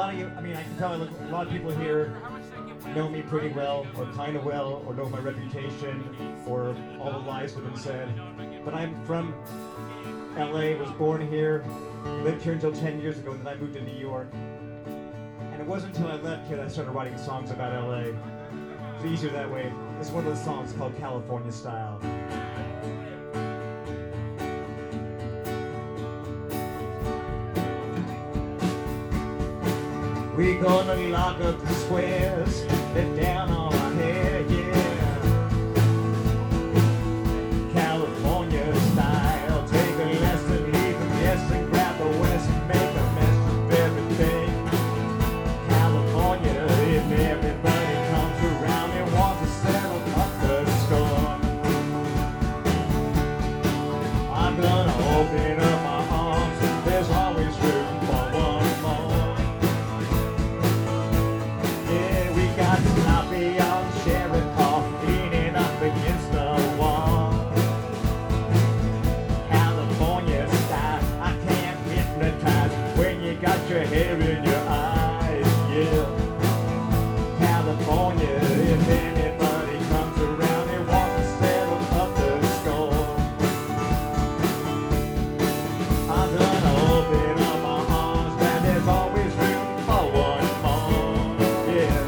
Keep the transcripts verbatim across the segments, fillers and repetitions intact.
lot of you, I mean, I can tell I look, a lot of people here know me pretty well, or kind of well, or know my reputation, or all the lies that have been said. But I'm from L A, was born here, lived here until ten years ago, and then I moved to New York. And it wasn't until I left here that I started writing songs about L A. It's easier that way. It's one of those songs called California Style. We gonna lock up the squares, let down on our hair, yeah. California style, take a lesson, leave them yes, and grab the west, and make a mess of everything. California, if everybody comes around and wants to settle up the score, I'm gonna open up my arms, there's always room for one more. Got your hair in your eyes, yeah. California, if anybody comes around and wants to settle up the score, I'm gonna open up my arms, and there's always room for one more, yeah.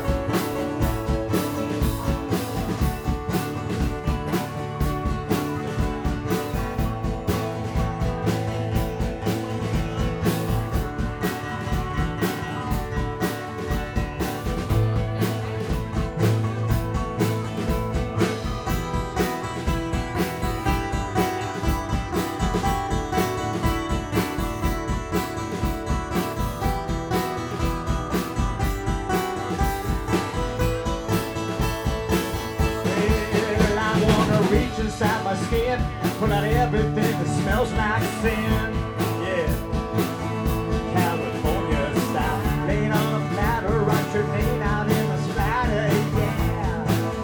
Reach inside my skin, pull out everything that smells like sin, yeah. California style, laying on a platter, write your name out in a splatter, yeah.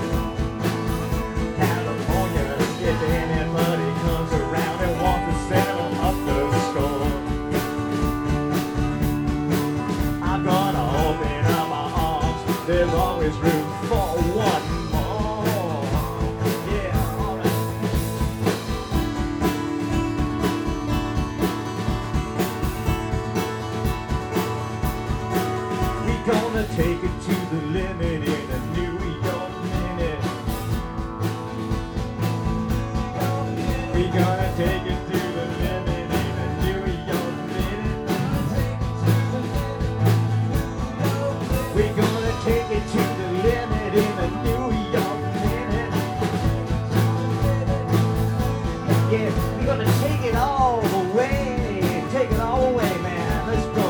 California, if anybody comes around and wants to settle up the score, I'm gonna open up my arms, there's always room for one more. Gonna take it to the limit in a New York minute. We gonna take it to the limit in a New York minute. We gonna take it to the limit in a New York minute. Yeah, we gonna take it all the way, take it all away, man. Let's go.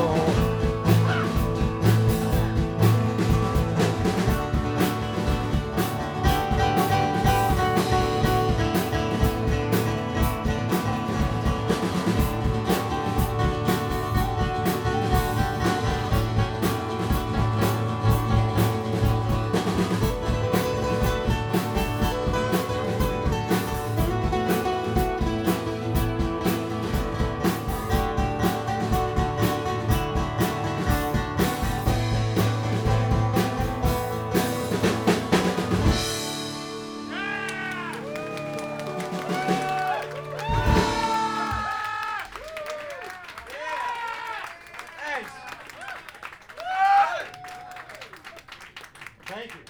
Thank you.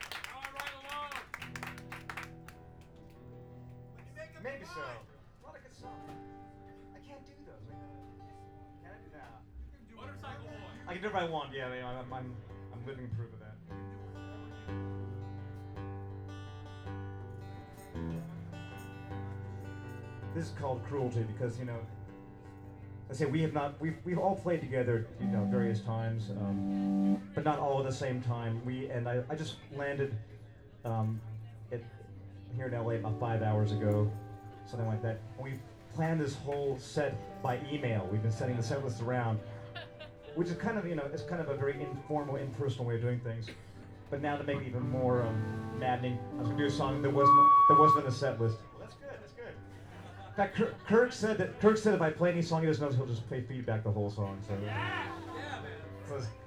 Maybe so. A lot of good songs. I can't do those. Can I do that? Motorcycle Boy. I can do what I want. Yeah, I'm, I'm, I'm living proof of that. This is called Cruelty because, you know, I say we have not, we've, we've all played together, you know, various times, um, but not all at the same time. We, and I, I just landed um, at, here in L A about five hours ago, something like that. And we planned this whole set by email. We've been sending the set list around, which is kind of, you know, it's kind of a very informal, impersonal way of doing things. But now to make it even more um, maddening, I was gonna do a song that wasn't, that wasn't in the set list. That's good, that's good. In fact, Kirk, Kirk said that Kirk said if I play any song he doesn't know, he'll just play feedback the whole song. So, yeah, yeah, man. So